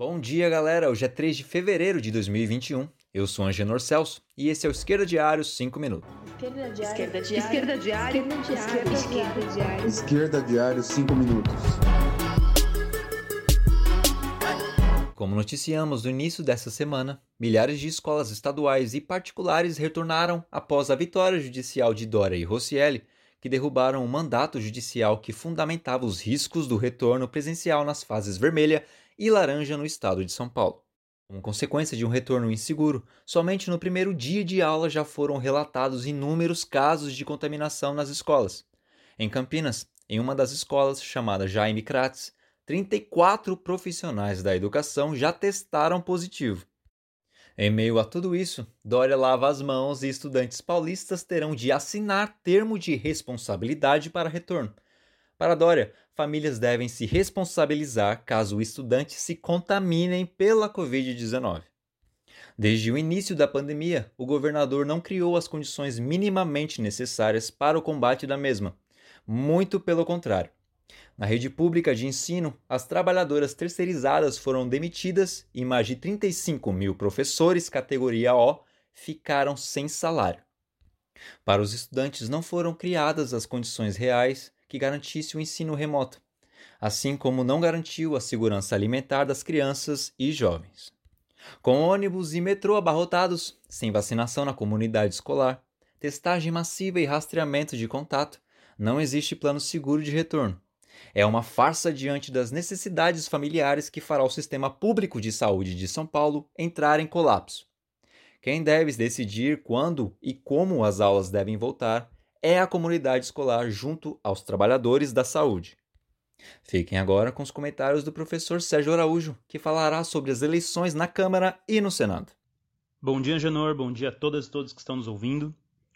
Bom dia, galera! Hoje é 3 de fevereiro de 2021. Eu sou Angenor Celso e esse é o Esquerda Diário 5 minutos. Esquerda Diário 5 minutos. Como noticiamos no início dessa semana, milhares de escolas estaduais e particulares retornaram após a vitória judicial de Dória e Roscielli, que derrubaram um mandato judicial que fundamentava os riscos do retorno presencial nas fases vermelha e laranja no estado de São Paulo. Como consequência de um retorno inseguro, somente no primeiro dia de aula já foram relatados inúmeros casos de contaminação nas escolas. Em Campinas, em uma das escolas chamada Jaime Kratz, 34 profissionais da educação já testaram positivo. Em meio a tudo isso, Dória lava as mãos e estudantes paulistas terão de assinar termo de responsabilidade para retorno. Para Dória, famílias devem se responsabilizar caso estudantes se contaminem pela Covid-19. Desde o início da pandemia, o governador não criou as condições minimamente necessárias para o combate da mesma. Muito pelo contrário. Na rede pública de ensino, as trabalhadoras terceirizadas foram demitidas e mais de 35 mil professores categoria O ficaram sem salário. Para os estudantes não foram criadas as condições reais que garantissem o ensino remoto, assim como não garantiu a segurança alimentar das crianças e jovens. Com ônibus e metrô abarrotados, sem vacinação na comunidade escolar, testagem massiva e rastreamento de contato, não existe plano seguro de retorno. É uma farsa diante das necessidades familiares que fará o sistema público de saúde de São Paulo entrar em colapso. Quem deve decidir quando e como as aulas devem voltar é a comunidade escolar junto aos trabalhadores da saúde. Fiquem agora com os comentários do professor Sérgio Araújo, que falará sobre as eleições na Câmara e no Senado. Bom dia, Angenor. Bom dia a todas e todos que estão nos ouvindo.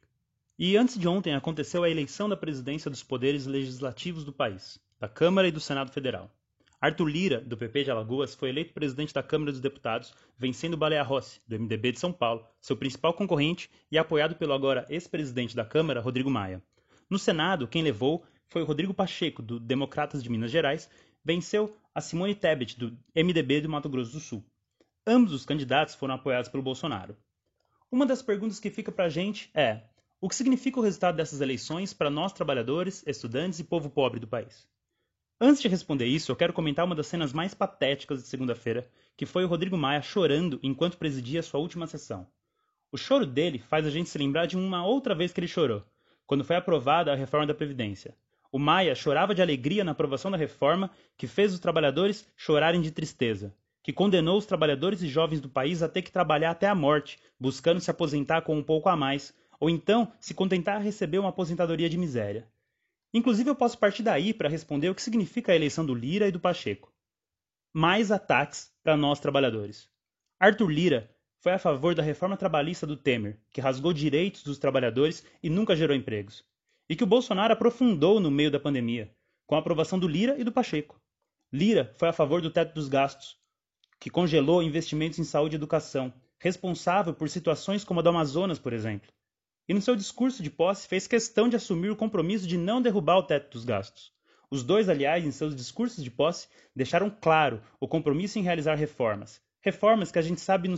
E antes de ontem aconteceu a eleição da presidência dos poderes legislativos do país, da Câmara e do Senado Federal. Arthur Lira, do PP de Alagoas, foi eleito presidente da Câmara dos Deputados, vencendo Baleia Rossi, do MDB de São Paulo, seu principal concorrente e apoiado pelo agora ex-presidente da Câmara, Rodrigo Maia. No Senado, quem levou foi o Rodrigo Pacheco, do Democratas de Minas Gerais, venceu a Simone Tebet, do MDB do Mato Grosso do Sul. Ambos os candidatos foram apoiados pelo Bolsonaro. Uma das perguntas que fica pra gente é: o que significa o resultado dessas eleições para nós trabalhadores, estudantes e povo pobre do país? Antes de responder isso, eu quero comentar uma das cenas mais patéticas de segunda-feira, que foi o Rodrigo Maia chorando enquanto presidia sua última sessão. O choro dele faz a gente se lembrar de uma outra vez que ele chorou, quando foi aprovada a reforma da Previdência. O Maia chorava de alegria na aprovação da reforma que fez os trabalhadores chorarem de tristeza, que condenou os trabalhadores e jovens do país a ter que trabalhar até a morte, buscando se aposentar com um pouco a mais, ou então se contentar a receber uma aposentadoria de miséria. Inclusive, eu posso partir daí para responder o que significa a eleição do Lira e do Pacheco. Mais ataques para nós trabalhadores. Arthur Lira foi a favor da reforma trabalhista do Temer, que rasgou direitos dos trabalhadores e nunca gerou empregos. E que o Bolsonaro aprofundou no meio da pandemia, com a aprovação do Lira e do Pacheco. Lira foi a favor do teto dos gastos, que congelou investimentos em saúde e educação, responsável por situações como a do Amazonas, por exemplo. E no seu discurso de posse fez questão de assumir o compromisso de não derrubar o teto dos gastos. Os dois, aliás, em seus discursos de posse, deixaram claro o compromisso em realizar reformas. Reformas que a gente sabe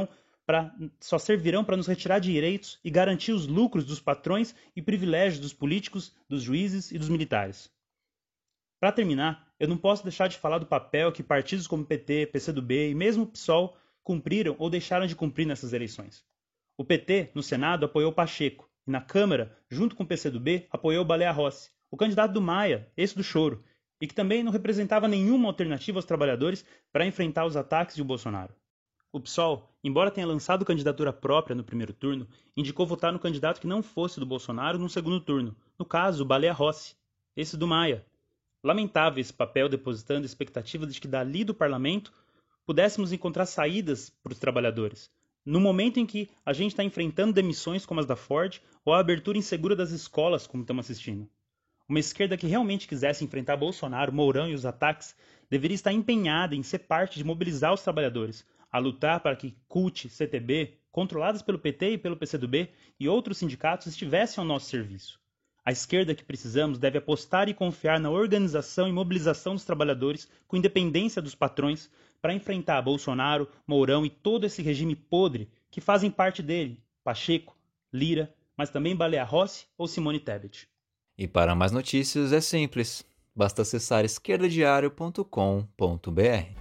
só servirão para nos retirar direitos e garantir os lucros dos patrões e privilégios dos políticos, dos juízes e dos militares. Para terminar, eu não posso deixar de falar do papel que partidos como PT, PCdoB e mesmo o PSOL cumpriram ou deixaram de cumprir nessas eleições. O PT, no Senado, apoiou Pacheco, e na Câmara, junto com o PCdoB, apoiou Baleia Rossi, o candidato do Maia, esse do choro, e que também não representava nenhuma alternativa aos trabalhadores para enfrentar os ataques de Bolsonaro. O PSOL, embora tenha lançado candidatura própria no primeiro turno, indicou votar no candidato que não fosse do Bolsonaro no segundo turno, no caso, Baleia Rossi, esse do Maia. Lamentável esse papel depositando expectativas de que dali do parlamento pudéssemos encontrar saídas para os trabalhadores, no momento em que a gente está enfrentando demissões como as da Ford ou a abertura insegura das escolas, como estamos assistindo. Uma esquerda que realmente quisesse enfrentar Bolsonaro, Mourão e os ataques deveria estar empenhada em ser parte de mobilizar os trabalhadores, a lutar para que CUT, CTB, controladas pelo PT e pelo PCdoB e outros sindicatos estivessem ao nosso serviço. A esquerda que precisamos deve apostar e confiar na organização e mobilização dos trabalhadores com independência dos patrões para enfrentar Bolsonaro, Mourão e todo esse regime podre que fazem parte dele, Pacheco, Lira, mas também Baleia Rossi ou Simone Tebet. E para mais notícias é simples, basta acessar esquerdadiario.com.br.